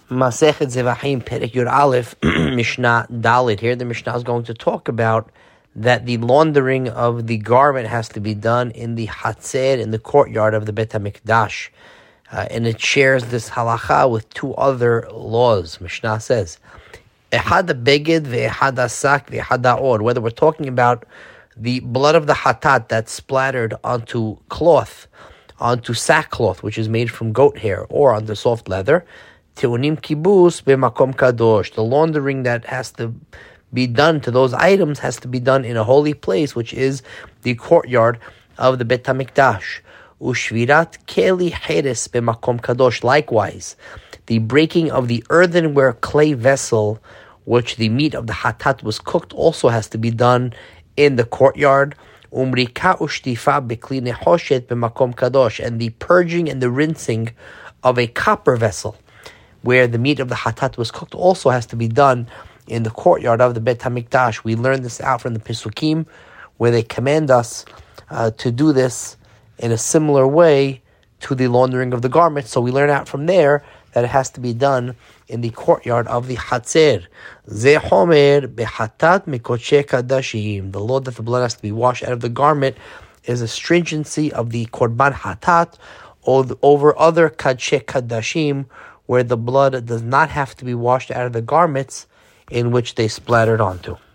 Masechet Zevachim, Perek Yud Aleph, Mishnah Dalit. Here the Mishnah is going to talk about that the laundering of the garment has to be done in the Hatzer, in the courtyard of the Bet HaMikdash. And it shares this halacha with two other laws. Mishnah says, Ehad beged ve'ehad asak ve'ehad ha'or. Whether we're talking about the blood of the hatat that's splattered onto cloth, onto sackcloth, which is made from goat hair, or onto soft leather, Teunim kibus b'makom kadosh. The laundering that has to be done to those items has to be done in a holy place, which is the courtyard of the Bet HaMikdash. Ushvirat keli heres b'makom kadosh. Likewise, the breaking of the earthenware clay vessel, which the meat of the hatat was cooked, also has to be done in the courtyard. Umrika ushtifa b'kli nechoshet b'makom kadosh. And the purging and the rinsing of a copper vessel, where the meat of the hatat was cooked, also has to be done in the courtyard of the Bet HaMikdash. We learned this out from the Pesukim, where they command us to do this in a similar way to the laundering of the garments. So we learn out from there that it has to be done in the courtyard of the Hatzer. Ze homer behatat mikoche kadashim. The law that the blood has to be washed out of the garment is a stringency of the korban hatat over other kache kadashim, where the blood does not have to be washed out of the garments in which they splattered onto.